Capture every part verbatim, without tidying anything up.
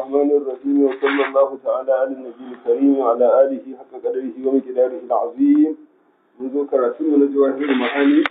الرحمن الرحيم وصلى الله تعالى على النبي الكريم وعلى آله حق قدره ومقداره العظيم. منذ كراتين من جواهر المعاني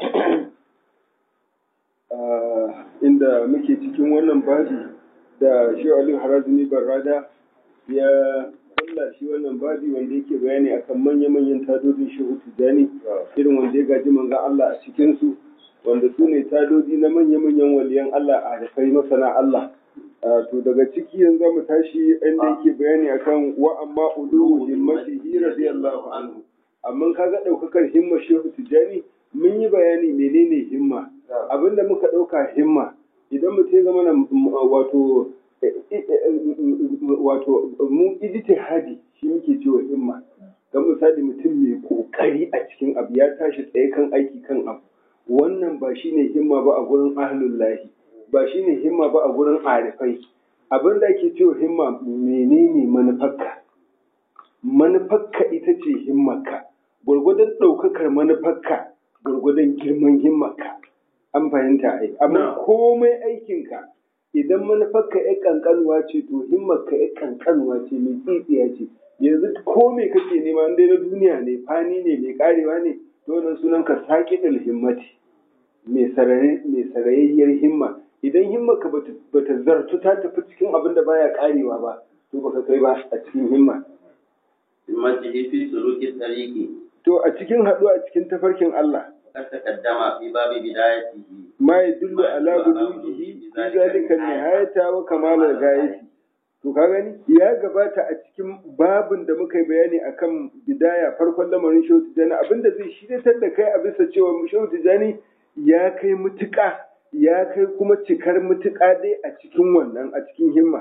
inda muke cikin wannan babi da shi Ali Harazmi Barrada ya kulla shi wannan babi wanda yake bayani akan manya-manyan tadodin Shehu Tijjani irin wanda ya gaji manzon Allah a cikin su, wanda su ne tadodi na manya-manyan waliyan Allah a harfai masana Allah. To daga ciki yanzu mu tashi inda yake bayani akan wa amma ulu himmatihi radiyallahu anhu. Amma kaga daukakar himmar Shehu Tijjani mun yi bayani menene himma. Abinda muka dauka himma idan mutum ya zama wato wato mu ijtihadi shi muke cewa himma. Ga misali mutum mai kokari a cikin abu ya tashi tsaye kan aiki kan abu. Wannan ba shine himma ba a gurin ahlullahi, ba shine himma ba a gurin arifai. Abin da ake cewa himma menene manufarka? Manufarka ita ce himmarka. Gwargwadon ɗaukakar manufarka, gwargwadon girman himmarka. An fahimta ai. Amma komai aikinka idan manufarka ya kankanuwa ce to himmarka ya kankanuwa ce, mai tsitsiya ce. Yanzu ko me kake nema dai na duniya ne, fani ne, mai karewa ne, to wannan sunanka saqidul himmati. Mai sarayayyar himma. Idan himmarka ba ta zartu ta tafi cikin abin da baya karewa ba, to baka kai ba a cikin himma. Himmatihi fi suluki tariqi. To a cikin haɗuwa a cikin tafarkin Allah. Kad taqaddama fi babi bidayatihi. Ma yadullu ala bulughihi fi zalika nihayata wa kamalul ghayati. To ka gani ya gabata a cikin babin da muka yi bayani akan bidaya farkon lamarin Shehu Tijjani, abinda zai shiryatar da kai a bisa cewa Shehu Tijjani ya kai mutuƙa, ya kai kuma cikar mutuƙa dai a cikin wannan, a cikin himma.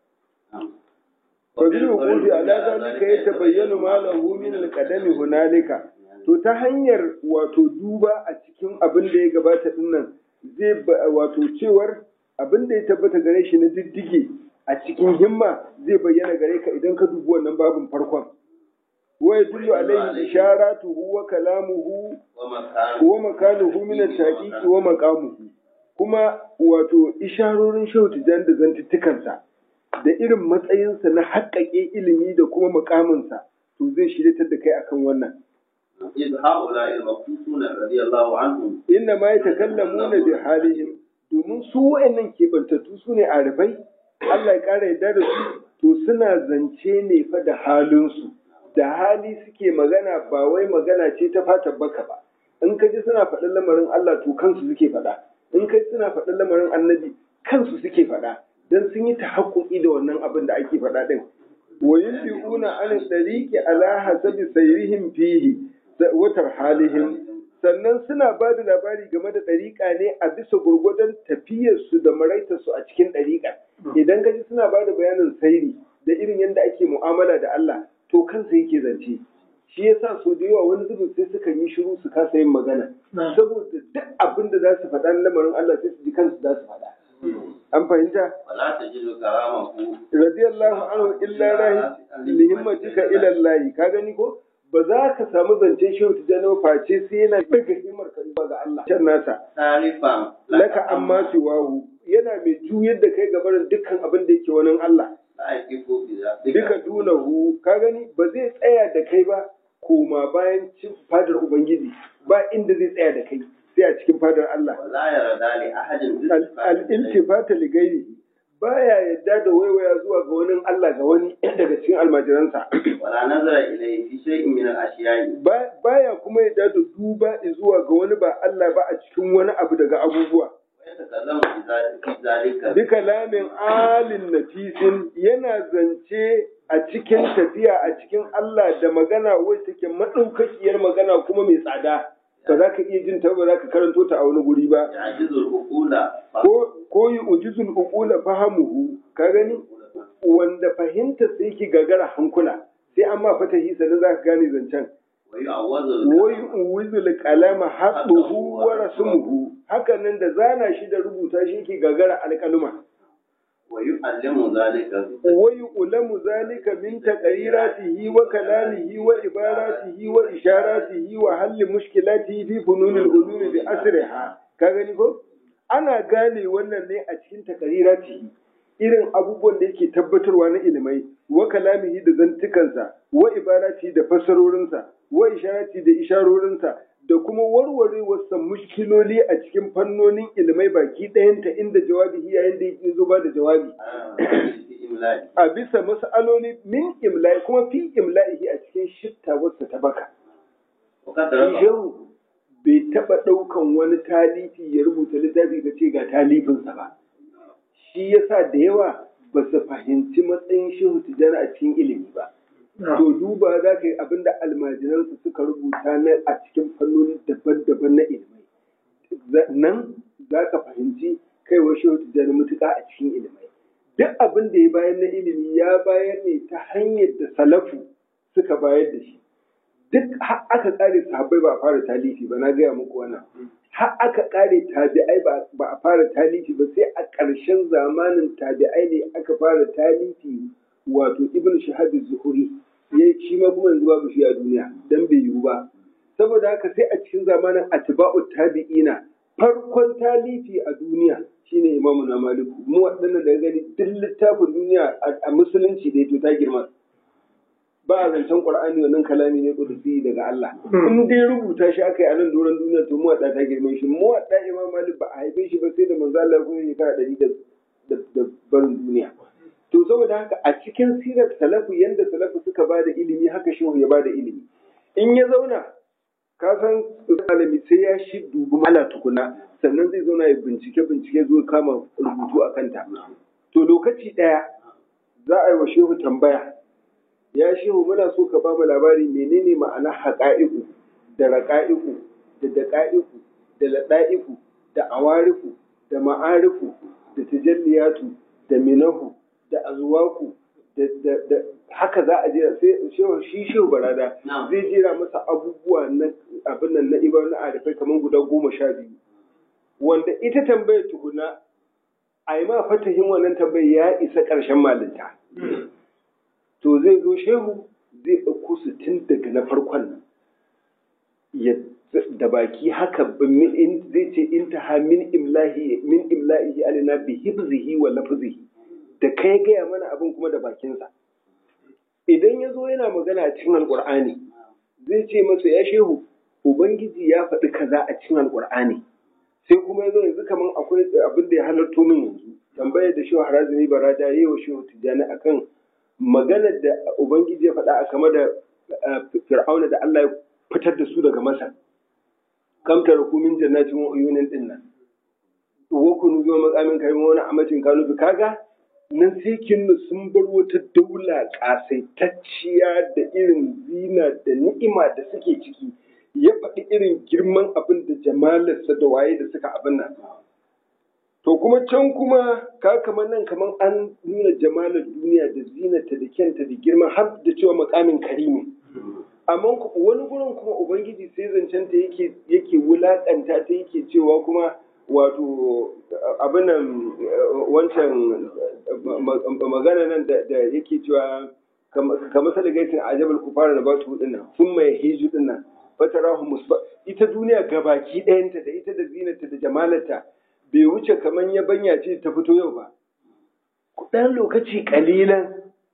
Fadil wuqufi ala zalika yatabayyanu ma lahu min al-qadami hunalika. To ta hanyar wato duba a cikin abin da ya gabata dinnan zai wato cewar abin da ya tabbata gare shi na diddige a cikin himma zai bayyana gare ka idan ka dubi wannan babin farkon. Wa yadullu alayhi isharatuhu wa kalamuhu wa makanuhu min at-taqiqi wa maqamuhu. Kuma wato isharorin Shehu Tijjani da zantuttukansa da irin matsayinsa na haƙƙaƙe ilimi da kuma makaminsa to zai shiryatar da kai akan wannan. إذ هؤلاء المخصوصون رضي الله عنهم إنما يتكلمون بحالهم. domin su wa'annan keɓantattu su ne arifai, Allah ya ƙara yarda da su, to suna zance ne fa da halinsu, da hali suke magana, ba wai magana ce ta fatan baka ba. In ka ji suna faɗin lamarin Allah to kansu suke faɗa, in ka ji suna faɗin lamarin annabi kansu suke faɗa, don sun yi tahakkuki da wannan abin da ake faɗa ɗin. Wa yunbi'una an tariqi ala hasabi sayrihim fihi watar halihim, sannan suna ba da labari game da ɗariƙa ne a bisa gurgudan tafiyarsu da maraitarsu a cikin ɗariƙa. Idan ka ji suna ba da bayanin sairi da irin yadda ake mu'amala da Allah, to kansa yake zance. Shi yasa so da yawa wani zubin sai suka yi shiru su kasa yin magana, saboda duk abin da za su faɗa na lamarin Allah sai su ji kansu za su faɗa. An fahimta? Wala tajidu karamahu radiyallahu anhu illa rahi lihimmatika ila Allah. Ka gani ko? Ba za ka samu zancen Shehu Tijjani ba face sai yana daga himmar ka ga Allah. Can nasa. tarifan Laka amma siwahu, yana mai juyar da kai gabarin dukkan abin da yake wani Allah. aqifu bi Duka dunahu, ka gani ba zai tsaya da kai ba koma bayan cin fadar Ubangiji, ba inda zai tsaya da kai sai a cikin fadar Allah. wala yarda li ahadin Al-iltifata li ghairihi, baya yadda da waiwaya zuwa ga wani Allah ga wani daga cikin almajiransa. wala nazara ilayhi fi shay'in min al-ashiya'i. Baya kuma yadda da duba zuwa ga wani ba Allah ba a cikin wani abu daga abubuwa. yatakallamu fi zalika Duka lamin alin nafisin yana zance a cikin tafiya a cikin Allah da magana wacce take maɗaukakiyar magana kuma mai tsada. Ba za ka iya jin ta ba za ka karanto ta a wani guri ba. ya'jizul uqula Ko ko yi ujizul uqula fahamuhu, ka gani wanda fahimta sai ki gagara hankula sai amma fatahi sanin za ka gane zancen. wa yu'awwazul Wai uwizul qalama haɗuhu wa rasmuhu, hakanan da zana shi da rubuta shi ki gagara alƙaluma. wa yu'allimu zalika Wai ulamu zalika min taqriratihi wa kalamihi wa ibaratihi wa isharatihi wa halli mushkilatihi fi fununil ulumi bi asriha. Ka gani ko? Ana gane wannan ne a cikin taqriratihi. irin abubuwan da yake tabbatarwa na ilimai, wa kalamihi da zantukansa, wa ibarati da fassarorinsa, wa isharati da isharorinsa, da kuma warware wasu mushkiloli a cikin fannonin ilimai baki ɗayanta inda jawabi yayin da yake zo ba da jawabi. A bisa mas'aloli min imla'i kuma fi imla'ihi a cikin shitta wasu ta baka. Shehu bai taɓa ɗaukan wani talifi ya rubuta littafi ka ce ga talifinsa ba. Shi yasa da yawa ba su fahimci matsayin Shehu Tijjani a cikin ilimi ba. To duba za ka yi abin da almajiransu suka rubuta na a cikin fannoni daban-daban na ilimai. Nan za ka fahimci kaiwa Shehu Tijjani mutuƙa a cikin ilimai. Duk abin da ya bayar na ilimi ya bayar ne ta hanyar da salafu suka bayar da shi. Duk har aka ƙare sahabbai ba a fara talifi ba, na gaya muku wannan. Har aka ƙare tabi'ai ba a fara talifi ba, sai a ƙarshen zamanin tabi'ai ne aka fara talifi, wato Ibn Shihab az-Zuhri. Shi ma kuma yanzu babu shi a duniya dan bai yiwu ba. Saboda haka sai a cikin zamanin atba'ut tabi'ina farkon talifi a duniya shine Imamu na Maliku. Mu waɗannan da gani duk littafin duniya a musulunci da ya to ta girma. Ba a zancen Qur'ani wannan kalami ne kudusi daga Allah. In dai rubuta shi aka yi a nan doron duniya to muwadda ta girme shi. Muwadda Imam Malik ba a haife shi ba sai da manzo Allah kuma shekara ɗari da barin duniya. To saboda haka a cikin sirar salafu yanda salafu suka ba da ilimi haka shehu ya ba da ilimi. In ya zauna ka san malami sai ya shi dubi mala tukuna sannan zai zauna ya bincike bincike zo kama rubutu a kanta. To lokaci ɗaya za a yi wa shehu tambaya. Ya shehu muna so ka ba mu labari menene ma'anar haƙa'iku da raƙa'iku da daƙa'iku da laɗa'iku da awarifu da ma'arifu da tajalliyatu da minahu da azwaku da haka za a jera sai shehu shi shehu barada zai jera masa abubuwa na abin nan na ibar na arifai kamar guda goma sha biyu wanda ita tambayar tukuna a yi ma fatahin wannan tambayar ya isa ƙarshen malinta. To zai zo shehu zai ɗauko su tun daga na farkon nan da baki haka zai ce intaha min imlahi min imlahi alina bi hibzihi wa lafzihi da kai gaya mana abin kuma da bakinsa. Idan ya zo yana magana a cikin alƙur'ani zai ce masa ya shehu ubangiji ya faɗi kaza a cikin alƙur'ani sai kuma ya zo yanzu kamar akwai abin da ya halarto min yanzu tambayar da shehu Harazimi Barada yayi wa shehu Tijjani akan maganar da Ubangiji ya faɗa a kama da Fir'auna da Allah ya fitar da su daga Masar. Kam taraku min jannatin wa uyunin din nan. Wa kunu bi maqamin karim wa na'amatin kanu bi kaga nan sai kinnu sun bar wata daula kasaitacciya da irin zina da ni'ima da suke ciki. Ya faɗi irin girman abin da jamalarsa da waye da suka abin nan. To kuma can kuma ka kamar nan kamar an nuna jamalar duniya da zinata da kyanta da girma har da cewa makamin karimi. Amma wani gurin kuma Ubangiji sai zancenta yake yake wulakanta ta yake cewa kuma wato abin nan wancan magana nan da yake cewa kamar sa da gaisin ajabal kufara da batu din nan sun mai hiju din nan fatarahu musba ita duniya gabaki ɗayanta da ita da zinata da jamalarta bai wuce kamar yabanya ce ta fito yau ba. Ɗan lokaci ƙalilan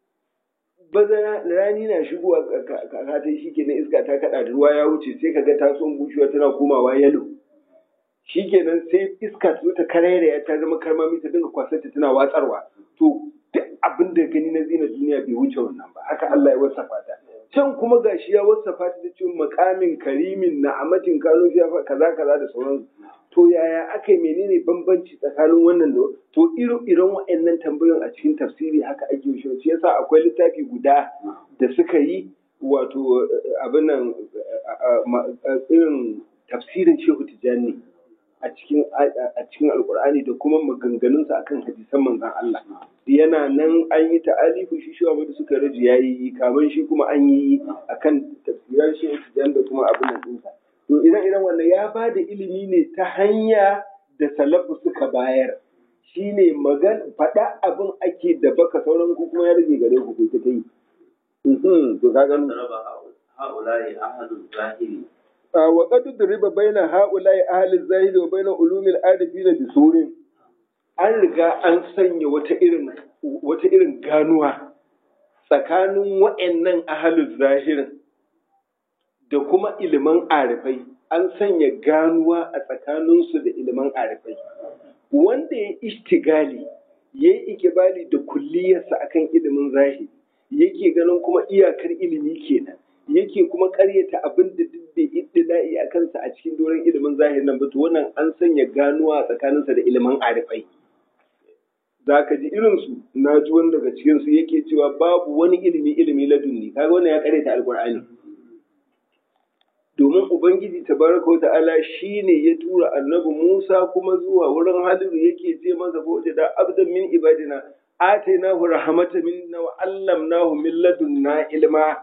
bazara rani na shigowa ka ta shi kenan iska ta kaɗa da ruwa ya wuce sai ka ga ta son bushewa tana komawa yalo. Shi kenan sai iska ta zo ta karairaya ta zama karmami ta dinga kwasar ta tana watsarwa. To duk abin da gani na zina duniya bai wuce wannan ba. Haka Allah ya wasafa ta. Can kuma gashi ya wasafa ta da cewa makamin karimin na'amatin kanu fiya kaza kaza da sauransu. To yaya aka yi menene bambanci tsakanin wannan da to irin wa'annan tambayoyin a cikin tafsiri haka ake yi shi yasa akwai littafi guda da suka yi wato abin nan irin tafsirin Shehu Tijjani a cikin a cikin Alƙur'ani da kuma maganganunsa akan hadisan manzon Allah yana nan an yi ta'alifu shi shi da suka raji yayi kaman shi kuma an yi akan tafsiran Shehu Tijjani da kuma abin nan dinsa. To idan idan wannan ya ba da ilimi ne ta hanya da salafu suka bayar shi ne magan faɗa abin ake da baka sauran ku kuma ya rage gare ku kai ta yi. To ka gano ha'ulai ahadul zahiri wa qad duriba baina ha'ulai ahli zahiri wa baina ulumil arifina bi surin an riga an sanya wata irin wata irin ganuwa tsakanin wa'annan ahalul zahirin da kuma iliman arifai, an sanya ganuwa a tsakaninsu da iliman arifai. Wanda ya ishtigali ya yi ikibali da kulliyarsa akan ilimin zahiri, yake ganin kuma iyakar ilimi kenan, yake kuma karyata abin da duk bai iddila'i a kansa a cikin doron ilimin zahiri nan ba, to wannan an sanya ganuwa a tsakaninsa da ilimin arifai. Za ka ji irinsu, na ji wani daga cikinsu yake cewa babu wani ilimi ilimi ladunni, kaga wannan ya karyata alkur'ani. Domin Ubangiji tabaraka wa ta'ala shi ne ya tura annabi Musa kuma zuwa wurin Hadiru yake ce masa ko da abdan min ibadina atainahu rahmatan minna wa allamnahu min ladunna ilma,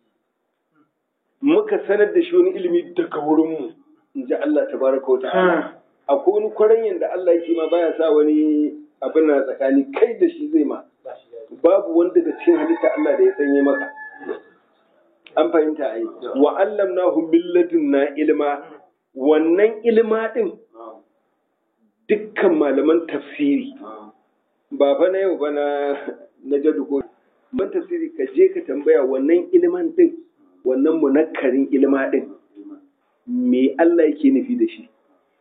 muka sanar da shi wani ilimi daga wurin mu, inji Allah tabaraka wa ta'ala. Akwai wani kwaranyin da Allah yake ma baya sa wani abin na tsakani, kai da shi zai ma, babu wanda daga cikin halitta Allah da ya sanye maka. An fahimta ai, wa allamnahu min ladunna ilma, wannan ilma din dukkan malaman tafsiri ba fa na yau ba na na jadu ko man tafsiri, ka je ka tambaya wannan ilman din, wannan munakkarin ilma din me Allah yake nufi da shi.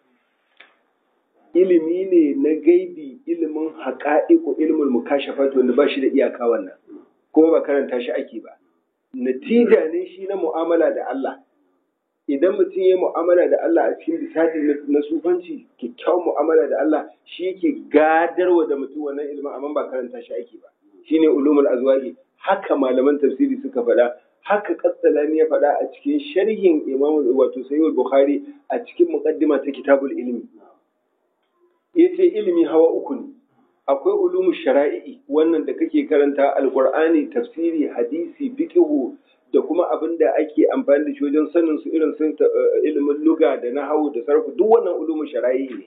Ilimi ne na gaibi, ilimin haqa'iqu, ilmul mukashafat, wanda ba shi da iyaka wannan, kuma ba karanta shi ake ba. Natija ne shi na mu'amala da Allah. Idan mutum ya mu'amala da Allah a cikin lissafi na sufanci, kyakkyawan mu'amala da Allah shi yake gadarwa da mutum wannan ilimin, amma ba karanta shi ake ba. Shi ne ulumul azwaji, haka malaman tafsiri suka faɗa, haka Qastalani ya faɗa a cikin sharhin Imam wato Sahih Bukhari a cikin muqaddima ta Kitabul Ilmi. Yace ilimi hawa uku ne. Akwai ulumu shara'i, wannan da kake karanta alqur'ani, tafsiri, hadisi, fiqhu, da kuma abin da ake amfani da shi wajen sanin su, irin sun ilimin lugha da nahwu da sarfu, duk wannan ulumu shara'i ne.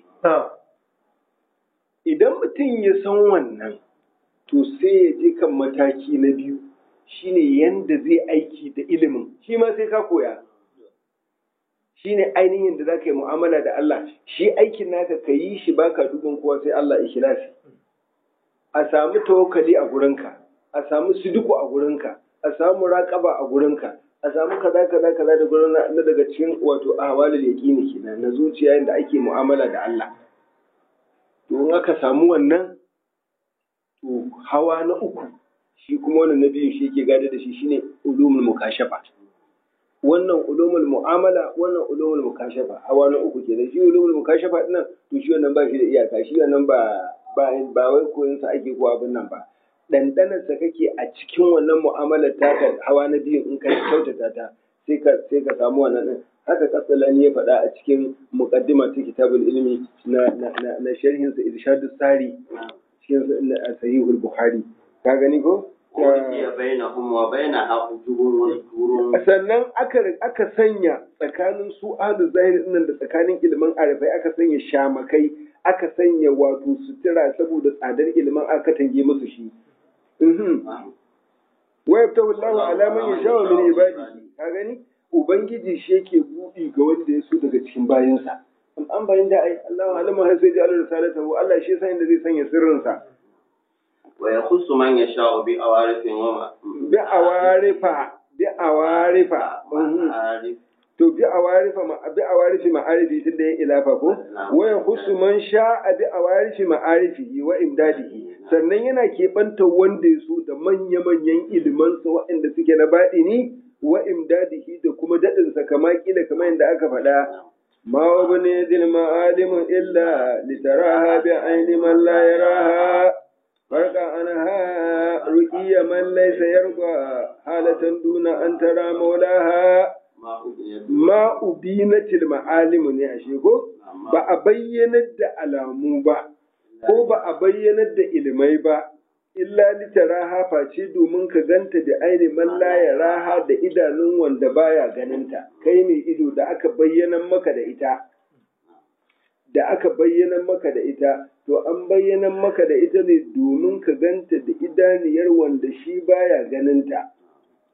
Idan mutum ya san wannan, to sai ya je kan mataki na biyu, shine yanda zai aiki da ilimin, shi ma sai ka koya. Shine ainihin da zaka yi mu'amala da Allah, shi aikin naka ka yi shi baka duban kowa sai Allah, ikhlasi. A samu tawakkali a gurinka, a samu sidiku a gurinka, a samu raƙaba a gurinka, a samu kaza kaza kaza da gurin na daga cikin wato ahwalul yaqini kenan, na zuciya yanda ake mu'amala da Allah. To in aka samu wannan, to hawa na uku shi kuma wannan na biyu shi yake gada da shi, shine ulumul mukashafa. Wannan ulumul mu'amala, wannan ulumul mukashafa, hawa na uku kenan. Shi ulumul mukashafa dinnan, to shi wannan ba shi da iyaka, shi wannan ba ba ba wai koyon sa ake ko abin nan ba, dandanar sa kake a cikin wannan mu'amalar taka. Hawa na biyu in ka kyautata ta, sai ka sai ka samu wannan din. Haka Qastalani ya faɗa a cikin muqaddima ta Kitabul Ilmi na na na, na sharhin sa Irshadus Sari cikin Sahihul Bukhari. Ka gani ko? Sannan aka aka sanya tsakanin su ahlul zahiri nan da tsakanin ilimin arifai, aka sanya shamakai, aka sanya wato sutura saboda tsadar ilimin, aka tange musu shi. Wa yaftahu Allahu ala man yasha'u min ibadihi. Ka gani? Ubangiji shi yake buɗi ga wanda ya so daga cikin bayinsa. An bayin da ai Allahu alama har sai ji Allah risalatahu, Allah shi yasa inda zai sanya sirrinsa. Wa yakhussu man yasha'u bi awarifin wa bi awarifa bi awarifa to bi awarifa ma bi awarifi ma'arifi tunda ya ilafa ko, wa yakhussu man sha'a bi awarifi ma'arifi wa imdadihi. Sannan yana keɓanta wanda ya so da manya-manyan ilimansa waɗanda suke na baɗini, wa imdadihi da kuma daɗinsa, kama kila kamar yadda aka faɗa, ma wabni dil ma'alimun illa litaraha bi aini man la yaraha farqa anha ruqiya man laysa yarqa halatan duna an tara maulaha. Ma ubinatil ma'alimu ne ashe ko, ba a bayyanar da alamu ba, ko ba a bayyanar da ilimai ba, illa litaraha face domin ka ganta da aini man la yaraha, da idanun wanda baya ganinta. Kai mai ido da aka bayyana maka da ita, da aka bayyana maka da ita, to an bayyana maka da ita ne domin ka ganta da idaniyar wanda shi baya ganinta.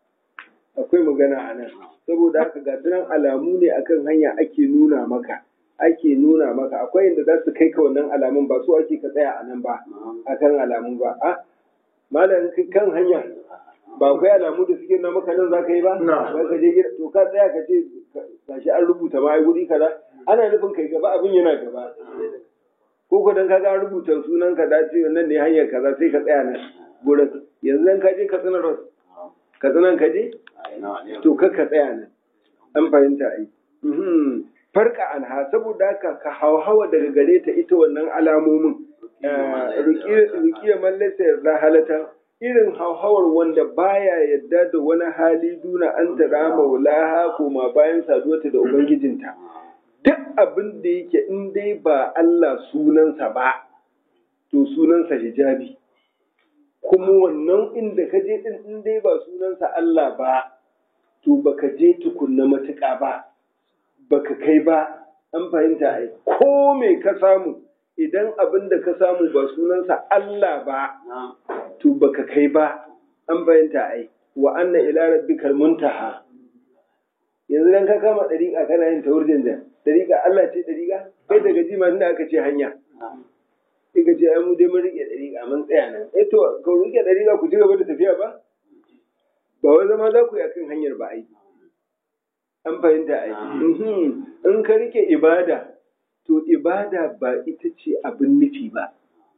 Akwai magana a nan, saboda haka ga tunan alamu ne akan hanya ake nuna maka, ake nuna maka akwai inda za su kai ka wannan alamun ba su ake ka tsaya a nan ba akan alamun ba a malam kan hanya ba akwai alamu da suke na maka nan za ka yi ba ba ka je gida to ka tsaya ka ce gashi an rubuta ma ai guri kaza ana nufin kai gaba abin yana gaba ko ko dan kaga an rubuta sunan ka dace nan ne hanyar kaza sai ka tsaya nan gurin yanzu dan ka je ka tsina ros ka tsinan ka je to ka ka tsaya nan an fahimta ai farka anha saboda haka ka hauhawa daga gare ta ita wannan alamomin rukiya mallasa yarda halata irin hauhawar wanda baya yadda da wani hali duna an tara maulaha koma bayan saduwata da ubangijinta duk abin da yake in dai ba Allah sunansa ba to sunansa hijabi kuma wannan inda ka je din in dai ba sunansa Allah ba to baka je tukunna matuƙa ba baka kai ba an fahimta ai ko me ka samu idan abin da ka samu ba sunansa Allah ba to baka kai ba an fahimta ai wa anna ila rabbikal muntaha yanzu dan ka kama dariƙa kana yin tawurjin da dariƙa Allah ce dariƙa kai daga jima inda aka ce hanya sai ka ce ai mu dai mun rike dariƙa mun tsaya nan eh to ka rike dariƙa ku ci gaba da tafiya ba ba wai zama za ku yi akan hanyar ba ai an fahimta ai in ka rike ibada to ibada ba ita ce abin nufi ba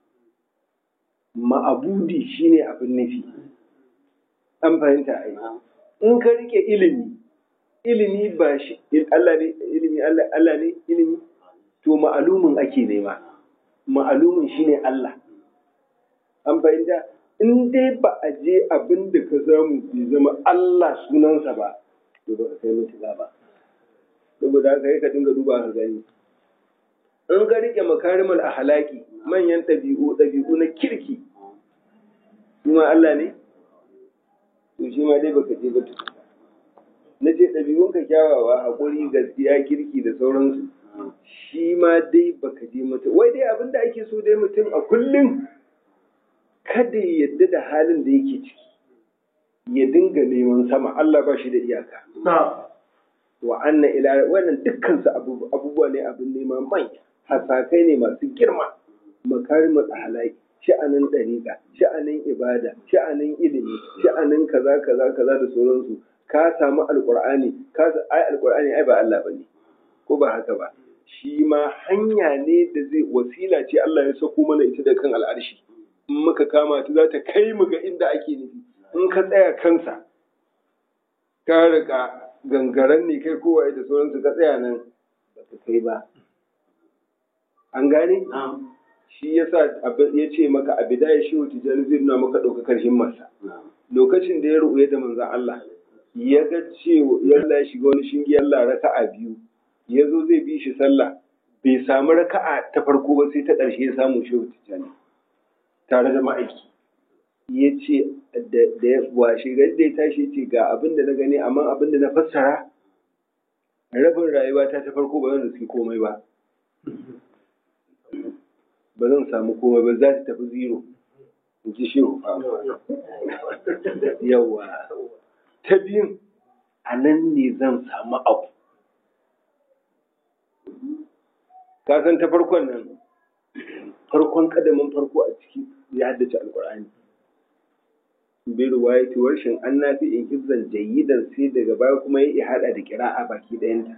ma'abudi shine abin nufi an fahimta ai in ka rike ilimi ilimi ba shi Allah ne ilimi Allah Allah ne ilimi to ma'alumin ake nema ma'alumin shine Allah an fahimta in dai ba a je abin da ka samu bai zama Allah sunansa ba to ba ka kai mutuka ba saboda haka ka dinga duba ka gani in ka rike makarimul ahlaki manyan ɗabi'u ɗabi'u na kirki kuma Allah ne to shi ma dai baka je ba to na ce ɗabi'un ka kyawawa haƙuri gaskiya kirki da sauransu shi ma dai baka je mata wai dai abinda ake so dai mutum a kullum kada ya yadda da halin da yake ciki ya dinga neman sama Allah ba shi da iyaka wa anna ila wannan dukkan su abubuwa ne abin neman manya hasakai ne masu girma makarimul ahlaki sha'anin dariqa sha'anin ibada sha'anin ilimi sha'anin kaza kaza kaza da sauransu ka samu alqur'ani ka ai alqur'ani ai ba Allah bane ko ba haka ba shi ma hanya ne da zai wasila ce Allah ya sako mana ita da kan al'arshi in muka kama ta za ta kai mu ga inda ake nufi in ka tsaya kansa ka rika gangaren ne kai kowa da sauransu ka tsaya nan ba ka kai ba an gane shi yasa ya ce maka a bidaya shi wuce jani zai nuna maka ɗaukakar himmarsa lokacin da ya ruɓe da manzan Allah ya ga cewa yalla ya shiga wani shingiyar raka'a biyu ya zo zai bi shi sallah bai samu raka'a ta farko ba sai ta ƙarshe ya samu shi wuce jani tare da ma'aiki ya ce da ya washe gari da ya tashi ce ga abin da na gani amma abin da na fassara rabin rayuwa ta ta farko ba zan riski komai ba ba zan samu komai ba za ta tafi zero in ji shehu yawa ta biyun a nan ne zan samu abu ka san ta farkon nan farkon kadamin farko a ciki ya haddace alkur'ani bi ruwayati warshin an nafi in hibzan jayyidan sai daga baya kuma ya ihada da qira'a baki dayanta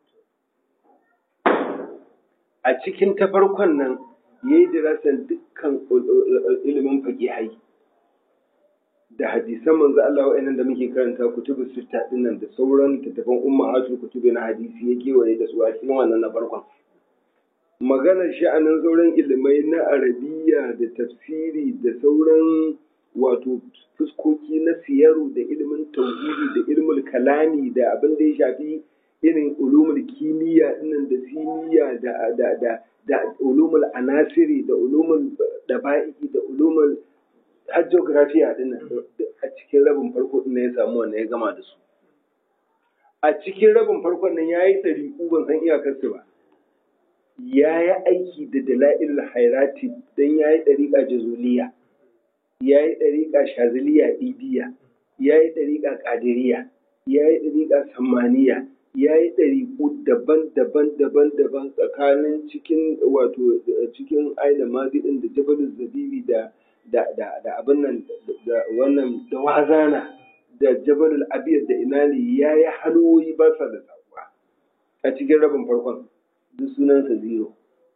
a cikin ta farkon nan yayi dirasan dukkan ilimin faqihai da hadisan manzo Allah wa'annan da muke karanta kutubu sitta din nan da sauran tattafan ummahatul kutubi na hadisi yake waye da su a cikin wannan na farkon maganar sha'anin sauran ilimai na arabiya da tafsiri da sauran wato fuskoki na siyaru da ilimin tauhidi da ilimin kalami da abin da ya shafi irin ulumul kimiyya dinnan da simiya da da da da ulumul anasiri da ulumul daba'i da ulumul hydrographiya dinnan a cikin rabin farko din ya samu wannan ya gama da su a cikin rabin farkon nan yayi ɗari ban san iyakarsu ba yayi aiki da dalailul hairati dan yayi dariqa jazuliya yayi dariqa shaziliya idiya yayi dariqa qadiriya yayi dariqa sammaniya ya yi ɗariƙu daban-daban daban-daban tsakanin cikin wato cikin aina mazidin da jabalin zabibi da da da da abin nan da wannan da wazana da jabalul abiyar da inani ya yi halwoyi ba sa da sabuwa a cikin rabin farkon duk sunansa zero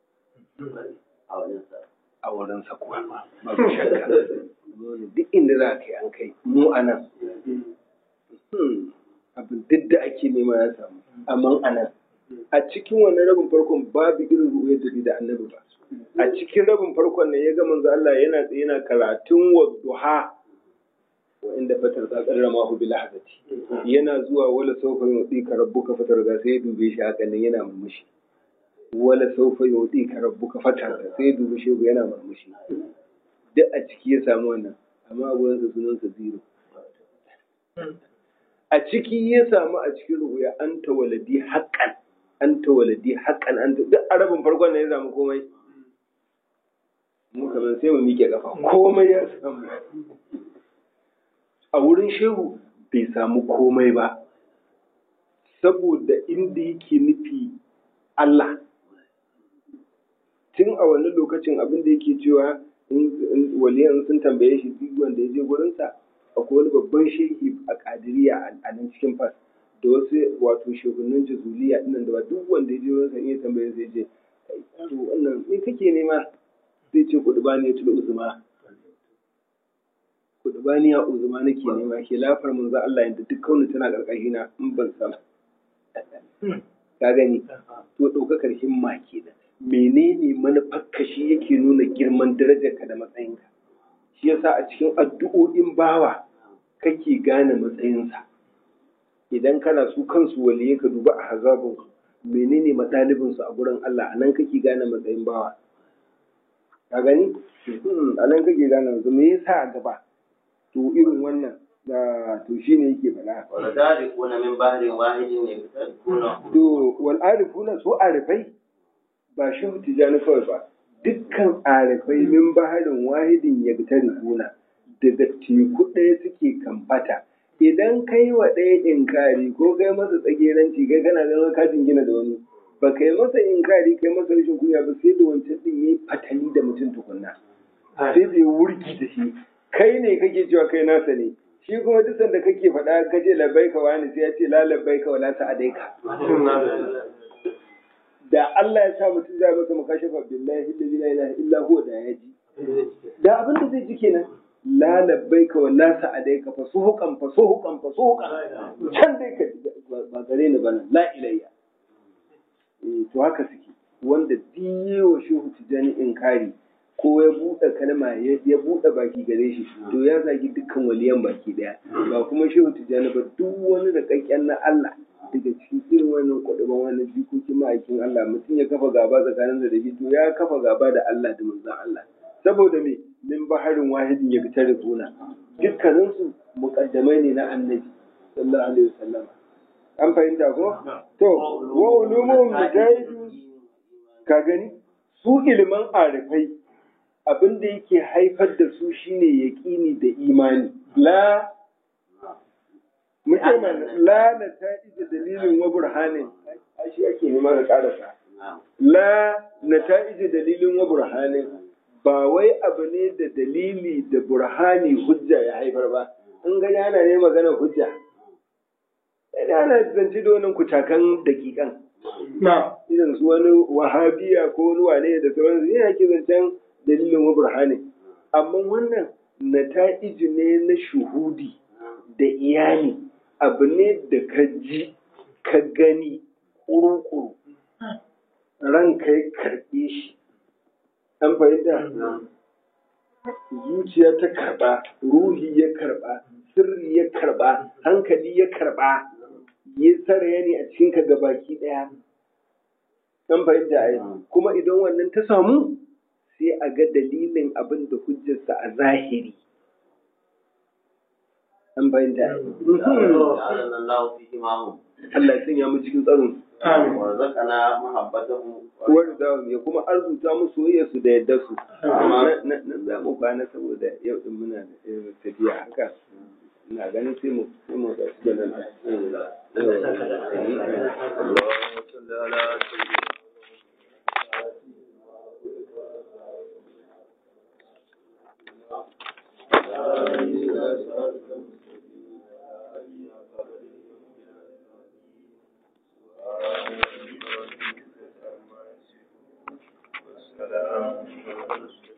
a wurinsa kuwa babu shakka duk inda za ka yi an kai mu a nan abin duk da ake nema ya samu amma a nan a cikin wannan rabin farkon babu irin ruwayar da da annabi ba a cikin rabin farkon ne ya ga manzo Allah yana tsaye yana karatun wadduha wa inda fatar ta karrama hu bil lahzati yana zuwa wala sawfa yu'tika rabbuka fatar ga sai dube shi haka nan yana murmushi wala sawfa yu'tika rabbuka fatar ga sai dube shi yana murmushi duk a ciki ya samu wannan amma a gurin sunan sa zero a ciki ya samu a cikin ruya anta waladi haqqan anta waladi haqqan anta duk arabin farkon ne ya samu komai mu kamar sai mu mike kafa komai ya samu a wurin shehu bai samu komai ba saboda inda yake nufi Allah tun a wannan lokacin abin da yake cewa waliyan sun tambaye shi duk wanda ya je gurinsa akwai wani babban shehi a kadiriya a nan cikin fas da wasu wato shugabannin jazuliya dinnan da duk wanda ya je gurinsa in ya tambaye sai je to wannan me kake nema zai ce kudubani ya tula uzuma kudubani ya uzuma nake nema ke lafar manzo Allah yanda duk kaunin tana karkashi na in ban san ka gani to daukakar himma kenan menene manufar kashi yake nuna girman darajarka da matsayinka shi yasa a cikin addu'o'in bawa kake gane matsayinsa idan kana su kansu waliye ka duba a hazabun menene matsalibin su a gurin Allah anan kake gane matsayin bawa ka gani anan kake gane matsayin me yasa a gaba to irin wannan da to shine yake bala wala darikuna min bahrin wahidin ne to wal arifuna su arifai ba shi tijani kawai ba dukkan arifai min baharin wahidin ya ta rikuna daga teku ɗaya suke kamfata idan kai wa ɗaya inkari ko kai masa tsageranci kai kana ganin ka gina da wani ba kai masa inkari kai masa rashin kunya ba sai da wancan din yayi fatali da mutum tukunna sai da ya wurgi da shi kai ne kake cewa kai nasa ne shi kuma duk sanda kake faɗa kace labbaika wani sai ya ce la labbaika wala sa'adaika da Allah ya sa mutum zai masa mukashafa billahi la ilaha illa huwa da ya ji da abin da zai ji kenan la labbaika wa la sa'adaika fa suhuqan fa suhuqan fa suhuqan can dai ka ba gare ni bana la ilayya eh to haka suke wanda diyo shehu tijani inkari ko ya buɗe kalma ya buɗe baki gare shi to ya zagi dukkan waliyan baki daya ba kuma shehu tijani ba duk wani da kakken na Allah daga cikin irin wannan kwaɗaban wannan jikokin ma'aikin Allah mutum ya kafa gaba tsakanin da shi to ya kafa gaba da Allah da manzon Allah saboda me min baharin wahidin ya fitar da suna dukkanin su muqaddamai ne na annabi sallallahu alaihi wasallam an fahimta ko to wa ulumum mujahid ka gani su ilman arifai abin da yake haifar da su shine yaqini da imani la mutum la na ta'ija dalilin wa burhanin shi ake nema da karasa la na ta'ija dalilin wa burhanin ba wai abu ne da dalili da burhani hujja ya haifar ba in ga yana ne magana hujja idan ana zance da wannan kutakan dakikan na idan su wani wahabiya ko wani wane da sauransu yana ke zancen dalilin wa burhanin amma wannan nata'iji ne na shuhudi da iyali abu ne da ka ji ka gani ƙuruƙuru ranka ya karɓe shi an fahimta zuciya ta karɓa ruhi ya karɓa sirri ya karɓa hankali ya karɓa ya saraya ne a cikinka gabaki ɗaya an fahimta ai kuma idan wannan ta samu sai a ga dalilin abin da hujjarsa a zahiri an fahimta Allah ya sanya mu cikin tsarin warzaqana muhabbatahu warda ya kuma arzuta mu soyayya su da yadda su nan za mu kwana saboda yau din muna da tafiya haka ina ganin sai mu sai mu da nan صراطك المستقيم وعلى آله حق قدره ومقداره العظيم سبحان ربك رب العزة عما يصفون والسلام على المرسلين